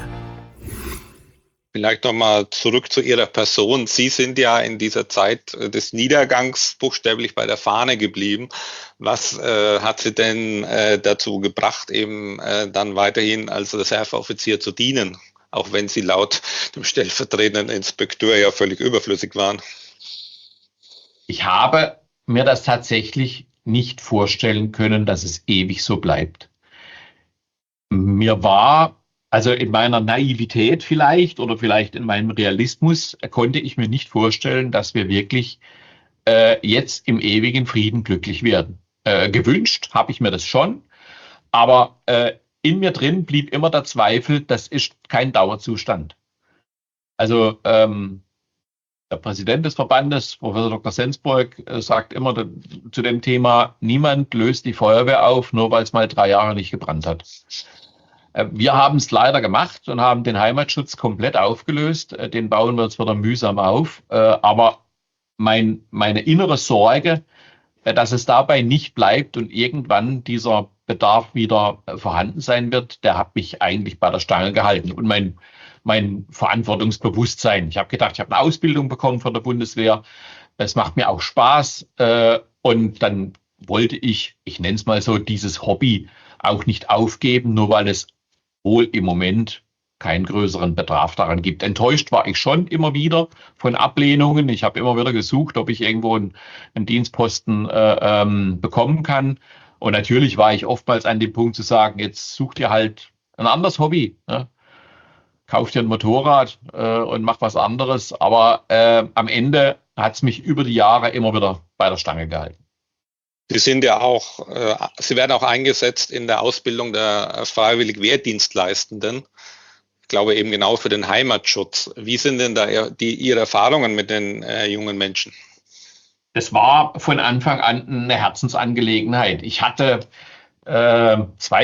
[SPEAKER 2] Vielleicht nochmal zurück zu Ihrer Person. Sie sind ja in dieser Zeit des Niedergangs buchstäblich bei der Fahne geblieben. Was äh, hat Sie denn äh, dazu gebracht, eben äh, dann weiterhin als Reserveoffizier zu dienen, auch wenn Sie laut dem stellvertretenden Inspekteur ja völlig überflüssig waren?
[SPEAKER 3] Ich habe mir das tatsächlich nicht vorstellen können, dass es ewig so bleibt. Mir war Also in meiner Naivität vielleicht oder vielleicht in meinem Realismus konnte ich mir nicht vorstellen, dass wir wirklich äh, jetzt im ewigen Frieden glücklich werden. Äh, gewünscht habe ich mir das schon, aber äh, in mir drin blieb immer der Zweifel, das ist kein Dauerzustand. Also ähm, der Präsident des Verbandes, Professor Doktor Sensburg, äh, sagt immer da, zu dem Thema, niemand löst die Feuerwehr auf, nur weil es mal drei Jahre nicht gebrannt hat. Wir haben es leider gemacht und haben den Heimatschutz komplett aufgelöst. Den bauen wir jetzt wieder mühsam auf. Aber mein, meine innere Sorge, dass es dabei nicht bleibt und irgendwann dieser Bedarf wieder vorhanden sein wird, der hat mich eigentlich bei der Stange gehalten. Und mein, mein Verantwortungsbewusstsein. Ich habe gedacht, ich habe eine Ausbildung bekommen von der Bundeswehr. Es macht mir auch Spaß. Und dann wollte ich, ich nenne es mal so, dieses Hobby auch nicht aufgeben, nur weil es wohl im Moment keinen größeren Bedarf daran gibt. Enttäuscht war ich schon immer wieder von Ablehnungen. Ich habe immer wieder gesucht, ob ich irgendwo einen, einen Dienstposten äh, ähm, bekommen kann. Und natürlich war ich oftmals an dem Punkt zu sagen, jetzt such dir halt ein anderes Hobby. Ne? Kauf dir ein Motorrad äh, und mach was anderes. Aber äh, am Ende hat es mich über die Jahre immer wieder bei der Stange gehalten.
[SPEAKER 2] Sie sind ja auch, äh, Sie werden auch eingesetzt in der Ausbildung der freiwillig Wehrdienstleistenden. Ich glaube eben genau für den Heimatschutz. Wie sind denn da die, Ihre Erfahrungen mit den äh, jungen Menschen?
[SPEAKER 3] Das war von Anfang an eine Herzensangelegenheit. Ich hatte äh,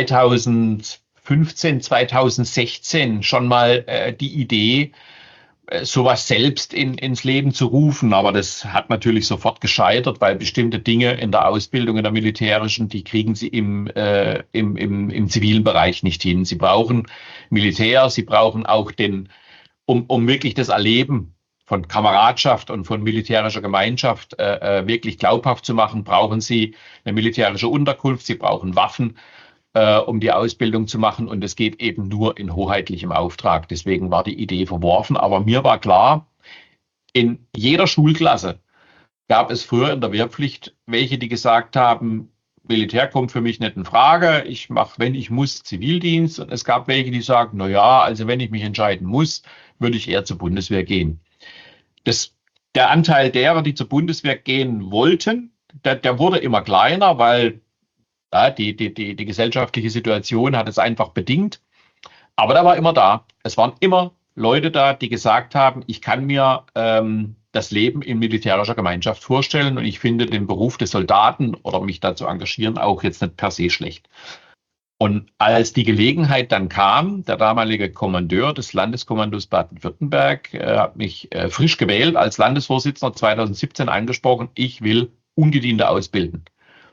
[SPEAKER 3] zweitausendfünfzehn, zweitausendsechzehn schon mal äh, die Idee, sowas selbst in, ins Leben zu rufen. Aber das hat natürlich sofort gescheitert, weil bestimmte Dinge in der Ausbildung, in der militärischen, die kriegen sie im, äh, im, im, im zivilen Bereich nicht hin. Sie brauchen Militär, sie brauchen auch den, um, um wirklich das Erleben von Kameradschaft und von militärischer Gemeinschaft äh, wirklich glaubhaft zu machen, brauchen sie eine militärische Unterkunft, sie brauchen Waffen, Äh, um die Ausbildung zu machen. Und es geht eben nur in hoheitlichem Auftrag. Deswegen war die Idee verworfen. Aber mir war klar, in jeder Schulklasse gab es früher in der Wehrpflicht welche, die gesagt haben, Militär kommt für mich nicht in Frage. Ich mache, wenn ich muss, Zivildienst. Und es gab welche, die sagen, na ja, also wenn ich mich entscheiden muss, würde ich eher zur Bundeswehr gehen. Das, der Anteil derer, die zur Bundeswehr gehen wollten, der, der wurde immer kleiner, weil Ja, die, die, die, die gesellschaftliche Situation hat es einfach bedingt. Aber der war immer da. Es waren immer Leute da, die gesagt haben, ich kann mir ähm, das Leben in militärischer Gemeinschaft vorstellen und ich finde den Beruf des Soldaten oder mich da zu engagieren auch jetzt nicht per se schlecht. Und als die Gelegenheit dann kam, der damalige Kommandeur des Landeskommandos Baden-Württemberg äh, hat mich äh, frisch gewählt als Landesvorsitzender zweitausendsiebzehn angesprochen, ich will Ungediente ausbilden.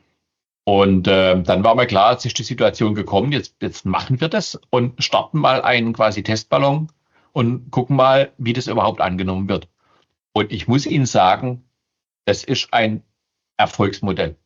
[SPEAKER 3] Und äh, dann war mir klar, jetzt ist die Situation gekommen, jetzt, jetzt machen wir das und starten mal einen quasi Testballon und gucken mal, wie das überhaupt angenommen wird. Und ich muss Ihnen sagen, das ist ein Erfolgsmodell.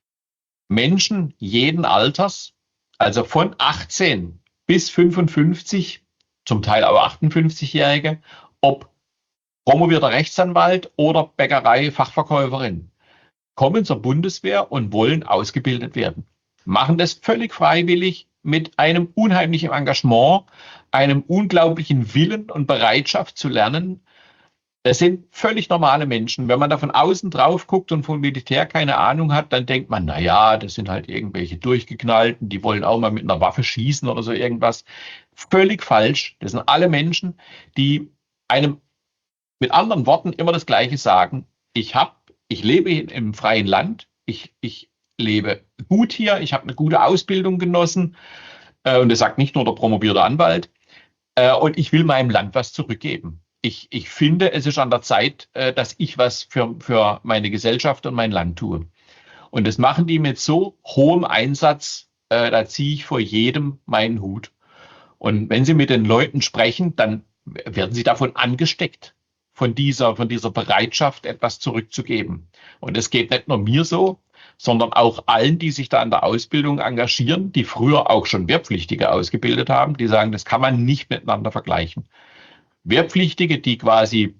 [SPEAKER 3] Menschen jeden Alters, also von achtzehn bis fünfundfünfzig, zum Teil auch achtundfünfzigjährige, ob promovierter Rechtsanwalt oder Bäckerei-Fachverkäuferin, kommen zur Bundeswehr und wollen ausgebildet werden. Machen das völlig freiwillig mit einem unheimlichen Engagement, einem unglaublichen Willen und Bereitschaft zu lernen. Das sind völlig normale Menschen. Wenn man da von außen drauf guckt und vom Militär keine Ahnung hat, dann denkt man, na ja, das sind halt irgendwelche Durchgeknallten, die wollen auch mal mit einer Waffe schießen oder so irgendwas. Völlig falsch. Das sind alle Menschen, die einem mit anderen Worten immer das Gleiche sagen. Ich habe, ich lebe im freien Land, ich, ich lebe gut hier, ich habe eine gute Ausbildung genossen äh, und das sagt nicht nur der promovierte Anwalt äh, und ich will meinem Land was zurückgeben. Ich, ich finde, es ist an der Zeit, äh, dass ich was für, für meine Gesellschaft und mein Land tue. Und das machen die mit so hohem Einsatz, äh, da ziehe ich vor jedem meinen Hut. Und wenn Sie mit den Leuten sprechen, dann werden Sie davon angesteckt, von dieser, von dieser Bereitschaft, etwas zurückzugeben. Und es geht nicht nur mir so, sondern auch allen, die sich da an der Ausbildung engagieren, die früher auch schon Wehrpflichtige ausgebildet haben, die sagen, das kann man nicht miteinander vergleichen. Wehrpflichtige, die quasi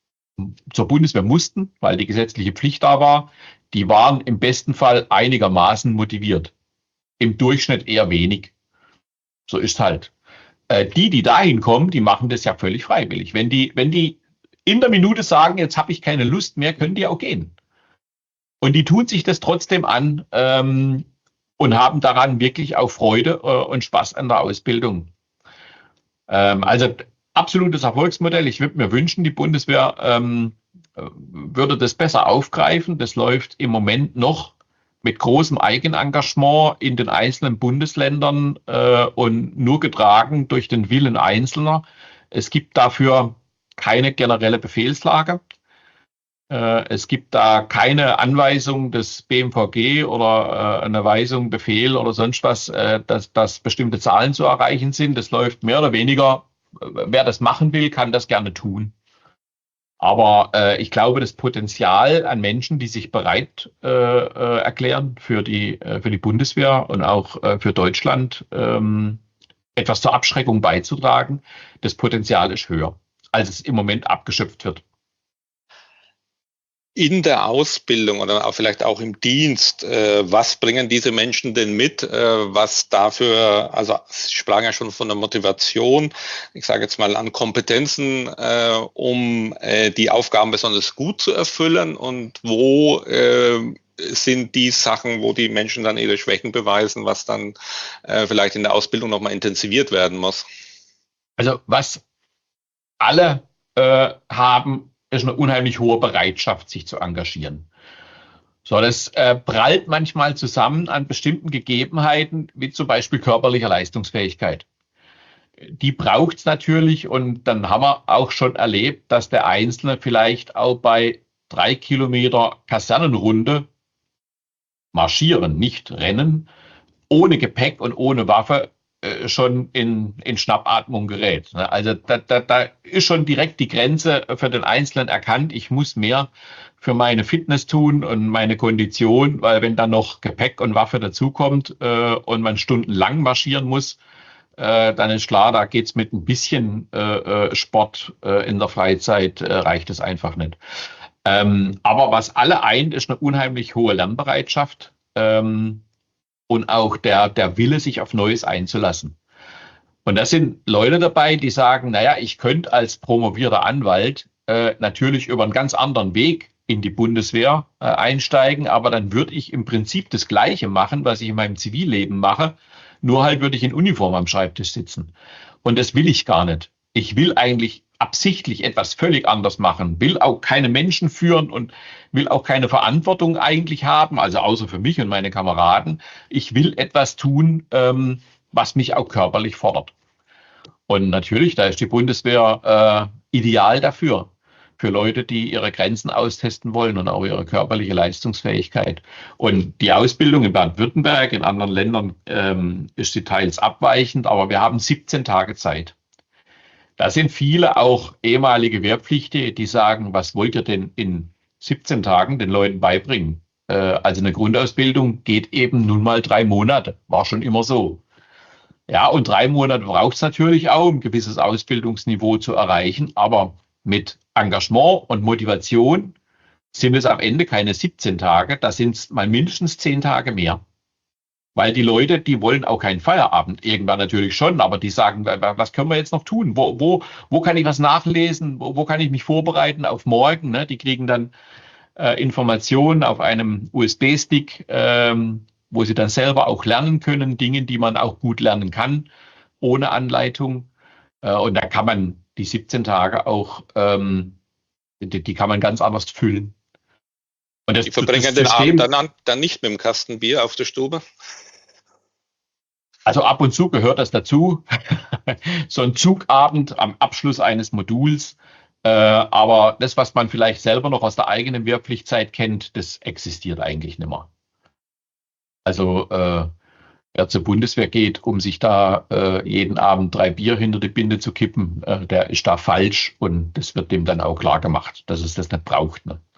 [SPEAKER 3] zur Bundeswehr mussten, weil die gesetzliche Pflicht da war, die waren im besten Fall einigermaßen motiviert. Im Durchschnitt eher wenig. So ist halt. Äh, die, die dahin kommen, die machen das ja völlig freiwillig. Wenn die, wenn die in der Minute sagen, jetzt habe ich keine Lust mehr, können die auch gehen. Und die tun sich das trotzdem an ähm, und haben daran wirklich auch Freude äh, und Spaß an der Ausbildung. Ähm, also absolutes Erfolgsmodell. Ich würde mir wünschen, die Bundeswehr ähm, würde das besser aufgreifen. Das läuft im Moment noch mit großem Eigenengagement in den einzelnen Bundesländern äh, und nur getragen durch den Willen Einzelner. Es gibt dafür keine generelle Befehlslage. Äh, es gibt da keine Anweisung des B M V G oder äh, eine Weisung, Befehl oder sonst was, äh, dass, dass bestimmte Zahlen zu erreichen sind. Das läuft mehr oder weniger. Wer das machen will, kann das gerne tun. Aber äh, ich glaube, das Potenzial an Menschen, die sich bereit äh, äh, erklären für die, äh, für die Bundeswehr und auch äh, für Deutschland ähm, etwas zur Abschreckung beizutragen, das Potenzial ist höher, als es im Moment abgeschöpft wird.
[SPEAKER 2] In der Ausbildung oder auch vielleicht auch im Dienst, äh, was bringen diese Menschen denn mit, äh, was dafür, also Sie sprachen ja schon von der Motivation, ich sage jetzt mal an Kompetenzen, äh, um äh, die Aufgaben besonders gut zu erfüllen, und wo äh, sind die Sachen, wo die Menschen dann ihre Schwächen beweisen, was dann äh, vielleicht in der Ausbildung nochmal intensiviert werden muss?
[SPEAKER 3] Also was alle äh, haben, ist eine unheimlich hohe Bereitschaft, sich zu engagieren. So, das äh, prallt manchmal zusammen an bestimmten Gegebenheiten, wie zum Beispiel körperlicher Leistungsfähigkeit. Die braucht es natürlich, und dann haben wir auch schon erlebt, dass der Einzelne vielleicht auch bei drei Kilometer Kasernenrunde marschieren, nicht rennen, ohne Gepäck und ohne Waffe schon in, in Schnappatmung gerät. Also da, da, da ist schon direkt die Grenze für den Einzelnen erkannt. Ich muss mehr für meine Fitness tun und meine Kondition, weil wenn dann noch Gepäck und Waffe dazukommt äh, und man stundenlang marschieren muss, äh, dann ist klar, da geht's mit ein bisschen äh, Sport äh, in der Freizeit, äh, reicht es einfach nicht. Ähm, aber was alle eint, ist eine unheimlich hohe Lernbereitschaft. Ähm, Und auch der, der Wille, sich auf Neues einzulassen. Und da sind Leute dabei, die sagen, naja, ich könnte als promovierter Anwalt äh, natürlich über einen ganz anderen Weg in die Bundeswehr äh, einsteigen, aber dann würde ich im Prinzip das Gleiche machen, was ich in meinem Zivilleben mache, nur halt würde ich in Uniform am Schreibtisch sitzen. Und das will ich gar nicht. ich will eigentlich absichtlich etwas völlig anders machen, will auch keine Menschen führen und will auch keine Verantwortung eigentlich haben, also außer für mich und meine Kameraden. Ich will etwas tun, ähm, was mich auch körperlich fordert. Und natürlich, da ist die Bundeswehr äh, ideal dafür, für Leute, die ihre Grenzen austesten wollen und auch ihre körperliche Leistungsfähigkeit. Und die Ausbildung in Baden-Württemberg, in anderen Ländern ähm, ist sie teils abweichend, aber wir haben siebzehn Tage Zeit. Da sind viele auch ehemalige Wehrpflichtige, die sagen, was wollt ihr denn in siebzehn Tagen den Leuten beibringen? Äh, also eine Grundausbildung geht eben nun mal drei Monate, war schon immer so. Ja, und drei Monate braucht es natürlich auch, um ein gewisses Ausbildungsniveau zu erreichen, aber mit Engagement und Motivation sind es am Ende keine siebzehn Tage, da sind es mal mindestens zehn Tage mehr. Weil die Leute, die wollen auch keinen Feierabend. Irgendwann natürlich schon, aber die sagen, was können wir jetzt noch tun? Wo, wo, wo kann ich was nachlesen? Wo, wo kann ich mich vorbereiten auf morgen? Ne? Die kriegen dann äh, Informationen auf einem U S B-Stick, ähm, wo sie dann selber auch lernen können, Dinge, die man auch gut lernen kann, ohne Anleitung. Äh, und da kann man die siebzehn Tage auch, ähm, die, die kann man ganz anders füllen.
[SPEAKER 2] Und das, die verbringen das den Abend dann, dann nicht mit dem Kasten Bier auf der Stube?
[SPEAKER 3] Also ab und zu gehört das dazu, so ein Zugabend am Abschluss eines Moduls. Äh, aber das, was man vielleicht selber noch aus der eigenen Wehrpflichtzeit kennt, das existiert eigentlich nicht mehr. Also äh, wer zur Bundeswehr geht, um sich da äh, jeden Abend drei Bier hinter die Binde zu kippen, äh, der ist da falsch und das wird dem dann auch klar gemacht, dass es das nicht braucht. Ne?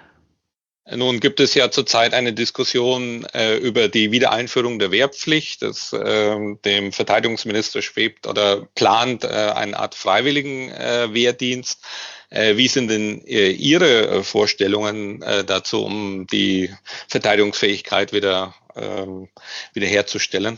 [SPEAKER 2] Nun gibt es ja zurzeit eine Diskussion äh, über die Wiedereinführung der Wehrpflicht, das äh, dem Verteidigungsminister schwebt oder plant äh, eine Art freiwilligen äh, Wehrdienst. Äh, wie sind denn äh, Ihre Vorstellungen äh, dazu, um die Verteidigungsfähigkeit wieder, äh, wiederherzustellen?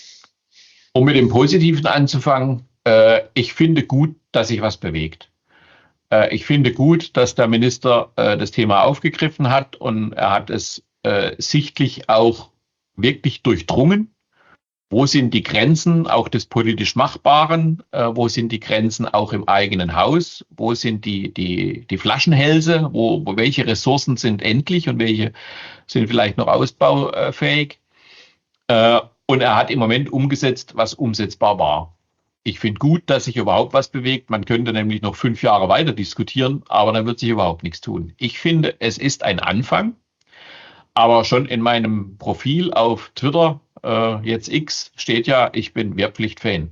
[SPEAKER 3] Um mit dem Positiven anzufangen, äh, ich finde gut, dass sich was bewegt. Ich finde gut, dass der Minister äh, das Thema aufgegriffen hat und er hat es äh, sichtlich auch wirklich durchdrungen. Wo sind die Grenzen auch des politisch Machbaren? Äh, wo sind die Grenzen auch im eigenen Haus? Wo sind die, die, die Flaschenhälse? Wo, wo welche Ressourcen sind endlich und welche sind vielleicht noch ausbaufähig? Äh, und er hat im Moment umgesetzt, was umsetzbar war. Ich finde gut, dass sich überhaupt was bewegt. Man könnte nämlich noch fünf Jahre weiter diskutieren, aber dann wird sich überhaupt nichts tun. Ich finde, es ist ein Anfang, aber schon in meinem Profil auf Twitter, äh, jetzt X, steht ja, ich bin Wehrpflicht-Fan.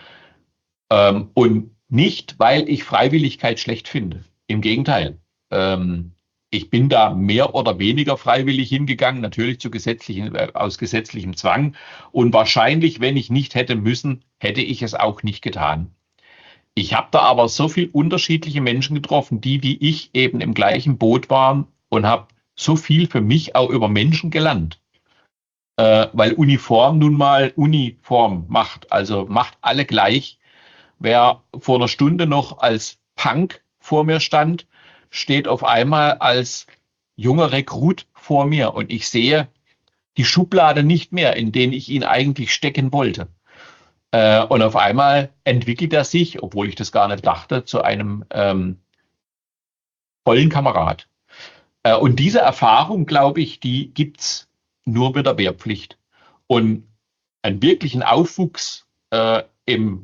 [SPEAKER 3] Ähm, und nicht, weil ich Freiwilligkeit schlecht finde. Im Gegenteil. Ähm, ich bin da mehr oder weniger freiwillig hingegangen, natürlich zu gesetzlichen, äh, aus gesetzlichem Zwang. Und wahrscheinlich, wenn ich nicht hätte müssen, hätte ich es auch nicht getan. Ich habe da aber so viel unterschiedliche Menschen getroffen, die wie ich eben im gleichen Boot waren und habe so viel für mich auch über Menschen gelernt. Äh, weil Uniform nun mal Uniform macht, also macht alle gleich. Wer vor einer Stunde noch als Punk vor mir stand, steht auf einmal als junger Rekrut vor mir und ich sehe die Schublade nicht mehr, in denen ich ihn eigentlich stecken wollte. Äh, und auf einmal entwickelt er sich, obwohl ich das gar nicht dachte, zu einem ähm, vollen Kamerad. Äh, und diese Erfahrung, glaube ich, die gibt's nur mit der Wehrpflicht. Und einen wirklichen Aufwuchs äh, im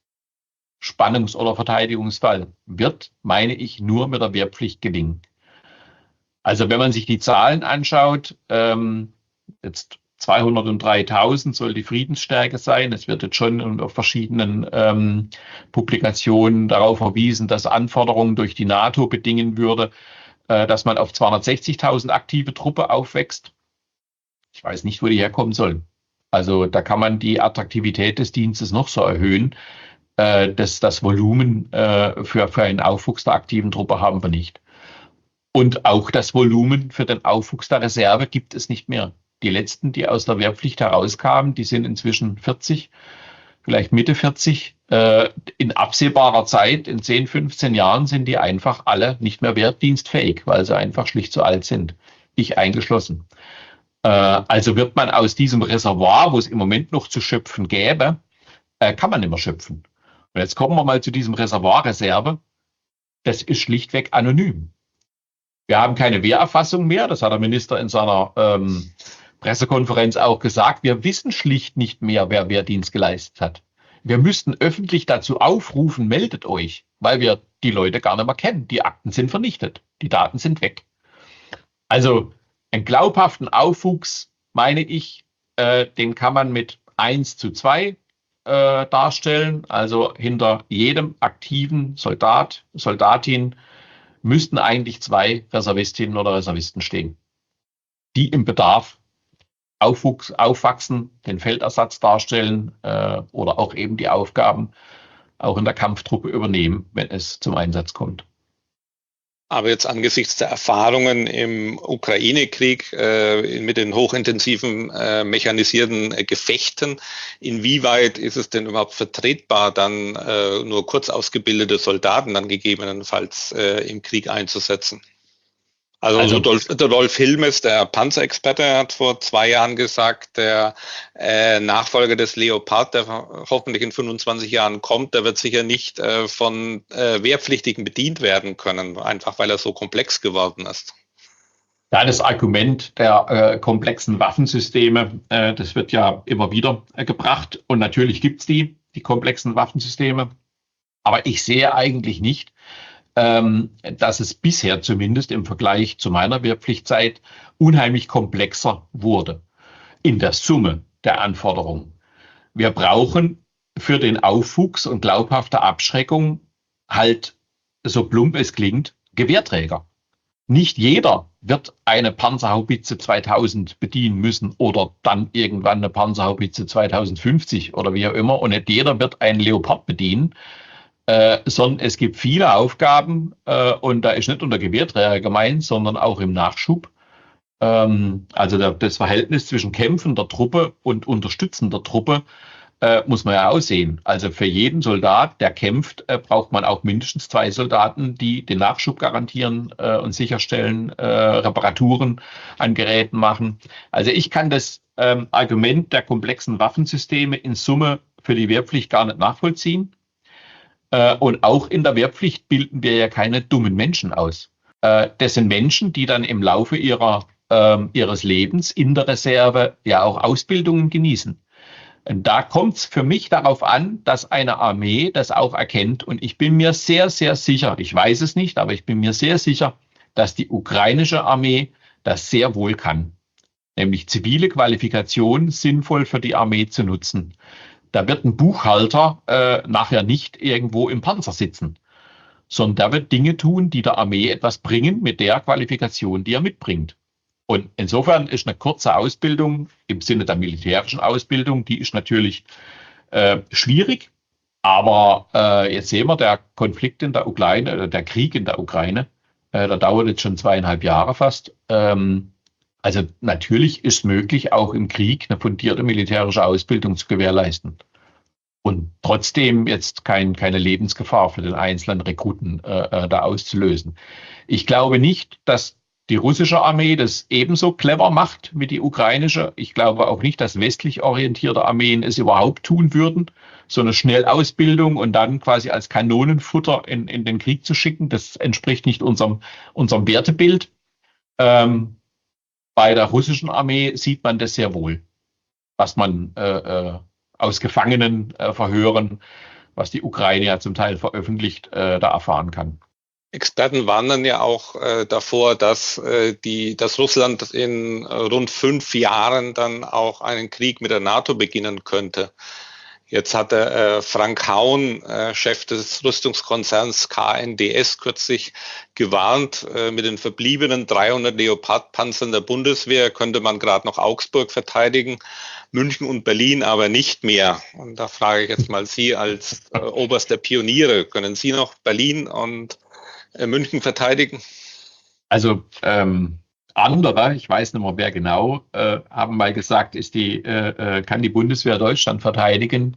[SPEAKER 3] Spannungs- oder Verteidigungsfall wird, meine ich, nur mit der Wehrpflicht gelingen. Also wenn man sich die Zahlen anschaut, ähm, jetzt zweihundertdreitausend soll die Friedensstärke sein. Es wird jetzt schon auf verschiedenen ähm, Publikationen darauf verwiesen, dass Anforderungen durch die NATO bedingen würde, äh, dass man auf zweihundertsechzigtausend aktive Truppe aufwächst. Ich weiß nicht, wo die herkommen sollen. Also da kann man die Attraktivität des Dienstes noch so erhöhen. Das, das Volumen äh, für, für einen Aufwuchs der aktiven Truppe haben wir nicht. Und auch das Volumen für den Aufwuchs der Reserve gibt es nicht mehr. Die letzten, die aus der Wehrpflicht herauskamen, die sind inzwischen vierzig, vielleicht Mitte vierzig. Äh, in absehbarer Zeit, in zehn, fünfzehn Jahren, sind die einfach alle nicht mehr wehrdienstfähig, weil sie einfach schlicht zu alt sind. Ich eingeschlossen. Äh, also wird man aus diesem Reservoir, wo es im Moment noch zu schöpfen gäbe, äh, kann man nicht mehr schöpfen. Und jetzt kommen wir mal zu diesem Reservoirreserve. Das ist schlichtweg anonym. Wir haben keine Wehrerfassung mehr, das hat der Minister in seiner ähm, Pressekonferenz auch gesagt. Wir wissen schlicht nicht mehr, wer Wehrdienst geleistet hat. Wir müssten öffentlich dazu aufrufen, meldet euch, weil wir die Leute gar nicht mehr kennen. Die Akten sind vernichtet, die Daten sind weg. Also einen glaubhaften Aufwuchs, meine ich, äh, den kann man mit eins zu zwei äh, darstellen. Also hinter jedem aktiven Soldat, Soldatin müssten eigentlich zwei Reservistinnen oder Reservisten stehen, die im Bedarf Aufwuchs, aufwachsen, den Feldersatz darstellen äh, oder auch eben die Aufgaben auch in der Kampftruppe übernehmen, wenn es zum Einsatz kommt.
[SPEAKER 2] Aber jetzt angesichts der Erfahrungen im Ukraine-Krieg äh, mit den hochintensiven äh, mechanisierten äh, Gefechten, inwieweit ist es denn überhaupt vertretbar, dann äh, nur kurz ausgebildete Soldaten dann gegebenenfalls äh, im Krieg einzusetzen? Also, also Rudolf, der Rolf Hilmes, der Panzerexperte, hat vor zwei Jahren gesagt, der äh, Nachfolger des Leopard, der hoffentlich in fünfundzwanzig Jahren kommt, der wird sicher nicht äh, von äh, Wehrpflichtigen bedient werden können, einfach weil er so komplex geworden ist.
[SPEAKER 3] Ja, das Argument der äh, komplexen Waffensysteme, äh, das wird ja immer wieder äh, gebracht. Und natürlich gibt's die, die komplexen Waffensysteme. Aber ich sehe eigentlich nicht, Ähm, dass es bisher zumindest im Vergleich zu meiner Wehrpflichtzeit unheimlich komplexer wurde in der Summe der Anforderungen. Wir brauchen für den Aufwuchs und glaubhafte Abschreckung halt, so plump es klingt, Gewehrträger. Nicht jeder wird eine Panzerhaubitze zweitausend bedienen müssen oder dann irgendwann eine Panzerhaubitze zweitausendfünfzig oder wie auch immer, und nicht jeder wird einen Leopard bedienen. Äh, sondern es gibt viele Aufgaben äh, und da ist nicht nur der Gewehrträger gemeint, sondern auch im Nachschub. Ähm, also der, das Verhältnis zwischen kämpfender Truppe und unterstützender Truppe äh, muss man ja aussehen. Also für jeden Soldat, der kämpft, äh, braucht man auch mindestens zwei Soldaten, die den Nachschub garantieren äh, und sicherstellen, äh, Reparaturen an Geräten machen. Also ich kann das ähm, Argument der komplexen Waffensysteme in Summe für die Wehrpflicht gar nicht nachvollziehen. Und auch in der Wehrpflicht bilden wir ja keine dummen Menschen aus. Das sind Menschen, die dann im Laufe ihrer, äh, ihres Lebens in der Reserve ja auch Ausbildungen genießen. Und da kommt es für mich darauf an, dass eine Armee das auch erkennt. Und ich bin mir sehr, sehr sicher, ich weiß es nicht, aber ich bin mir sehr sicher, dass die ukrainische Armee das sehr wohl kann. Nämlich zivile Qualifikation sinnvoll für die Armee zu nutzen. Da wird ein Buchhalter äh, nachher nicht irgendwo im Panzer sitzen, sondern der wird Dinge tun, die der Armee etwas bringen mit der Qualifikation, die er mitbringt. Und insofern ist eine kurze Ausbildung im Sinne der militärischen Ausbildung, die ist natürlich äh, schwierig. Aber äh, jetzt sehen wir, der Konflikt in der Ukraine, oder der Krieg in der Ukraine, äh, der dauert jetzt schon zweieinhalb Jahre fast. Ähm, Also natürlich ist möglich, auch im Krieg eine fundierte militärische Ausbildung zu gewährleisten und trotzdem jetzt kein, keine Lebensgefahr für den einzelnen Rekruten äh, da auszulösen. Ich glaube nicht, dass die russische Armee das ebenso clever macht wie die ukrainische. Ich glaube auch nicht, dass westlich orientierte Armeen es überhaupt tun würden, so eine Schnellausbildung und dann quasi als Kanonenfutter in, in den Krieg zu schicken. Das entspricht nicht unserem, unserem Wertebild. Ähm, Bei der russischen Armee sieht man das sehr wohl, was man äh, äh, aus Gefangenenverhören, äh, was die Ukraine ja zum Teil veröffentlicht, äh, da erfahren kann.
[SPEAKER 2] Experten warnen ja auch äh, davor, dass, äh, die, dass Russland in äh, rund fünf Jahren dann auch einen Krieg mit der NATO beginnen könnte. Jetzt hat der äh, Frank Haun, äh, Chef des Rüstungskonzerns K N D S, kürzlich gewarnt, äh, mit den verbliebenen dreihundert Leopard-Panzern der Bundeswehr könnte man gerade noch Augsburg verteidigen, München und Berlin aber nicht mehr. Und da frage ich jetzt mal Sie als äh, oberster Pioniere, können Sie noch Berlin und äh, München verteidigen?
[SPEAKER 3] Also ähm andere, ich weiß nicht mehr wer genau, äh, haben mal gesagt, ist die, äh, kann die Bundeswehr Deutschland verteidigen.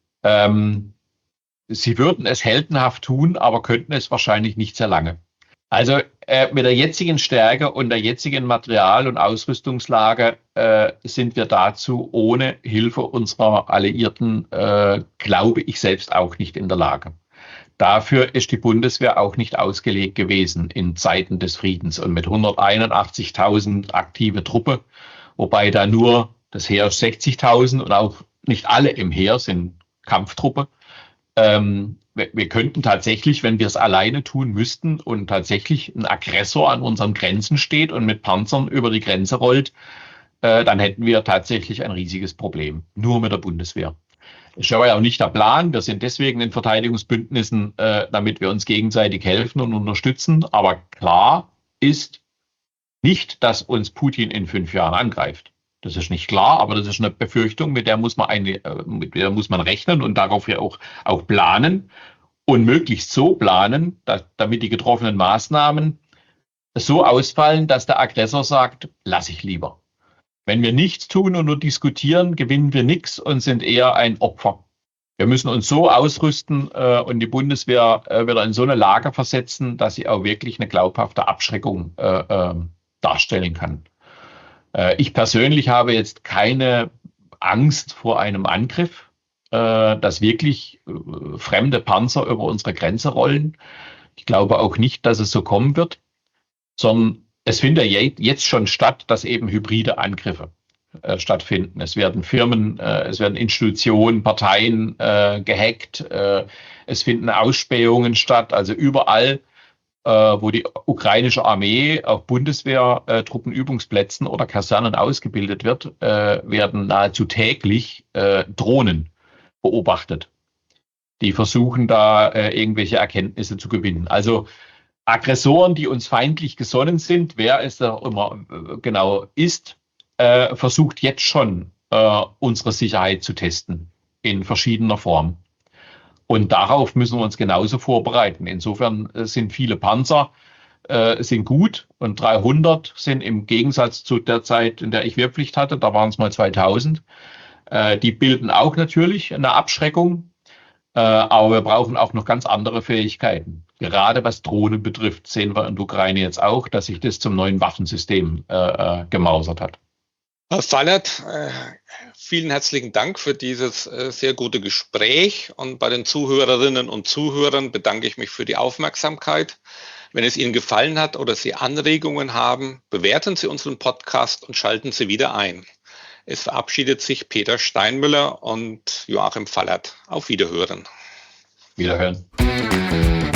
[SPEAKER 3] Ähm, sie würden es heldenhaft tun, aber könnten es wahrscheinlich nicht sehr lange. Also äh, mit der jetzigen Stärke und der jetzigen Material- und Ausrüstungslage äh, sind wir dazu ohne Hilfe unserer Alliierten, äh, glaube ich selbst auch nicht in der Lage. Dafür ist die Bundeswehr auch nicht ausgelegt gewesen in Zeiten des Friedens und mit hunderteinundachtzigtausend aktive Truppe, wobei da nur das Heer sechzigtausend und auch nicht alle im Heer sind Kampftruppe. Ähm, wir, wir könnten tatsächlich, wenn wir es alleine tun müssten und tatsächlich ein Aggressor an unseren Grenzen steht und mit Panzern über die Grenze rollt, äh, dann hätten wir tatsächlich ein riesiges Problem. Nur mit der Bundeswehr. Ist aber ja auch nicht der Plan. Wir sind deswegen in Verteidigungsbündnissen, äh, damit wir uns gegenseitig helfen und unterstützen. Aber klar ist nicht, dass uns Putin in fünf Jahren angreift. Das ist nicht klar, aber das ist eine Befürchtung, mit der muss man, eine, mit der muss man rechnen und darauf ja auch, auch planen und möglichst so planen, dass, damit die getroffenen Maßnahmen so ausfallen, dass der Aggressor sagt, lass ich lieber. Wenn wir nichts tun und nur diskutieren, gewinnen wir nichts und sind eher ein Opfer. Wir müssen uns so ausrüsten äh, und die Bundeswehr äh, wieder in so eine Lage versetzen, dass sie auch wirklich eine glaubhafte Abschreckung äh, äh, darstellen kann. Ich persönlich habe jetzt keine Angst vor einem Angriff, dass wirklich fremde Panzer über unsere Grenze rollen. Ich glaube auch nicht, dass es so kommen wird, sondern es findet jetzt schon statt, dass eben hybride Angriffe stattfinden. Es werden Firmen, es werden Institutionen, Parteien gehackt, es finden Ausspähungen statt, also überall, wo die ukrainische Armee auf Bundeswehrtruppenübungsplätzen oder Kasernen ausgebildet wird, äh, werden nahezu täglich äh, Drohnen beobachtet, die versuchen, da äh, irgendwelche Erkenntnisse zu gewinnen. Also Aggressoren, die uns feindlich gesonnen sind, wer es da immer äh, genau ist, äh, versucht jetzt schon, äh, unsere Sicherheit zu testen in verschiedener Form. Und darauf müssen wir uns genauso vorbereiten. Insofern sind viele Panzer äh, sind gut und dreihundert sind im Gegensatz zu der Zeit, in der ich Wehrpflicht hatte, da waren es mal zweitausend. Äh, die bilden auch natürlich eine Abschreckung, äh, aber wir brauchen auch noch ganz andere Fähigkeiten. Gerade was Drohnen betrifft, sehen wir in der Ukraine jetzt auch, dass sich das zum neuen Waffensystem äh, äh, gemausert hat.
[SPEAKER 2] Herr Fallert, äh, vielen herzlichen Dank für dieses äh, sehr gute Gespräch und bei den Zuhörerinnen und Zuhörern bedanke ich mich für die Aufmerksamkeit. Wenn es Ihnen gefallen hat oder Sie Anregungen haben, bewerten Sie unseren Podcast und schalten Sie wieder ein. Es verabschiedet sich Peter Steinmüller und Joachim Fallert. Auf Wiederhören.
[SPEAKER 3] Wiederhören.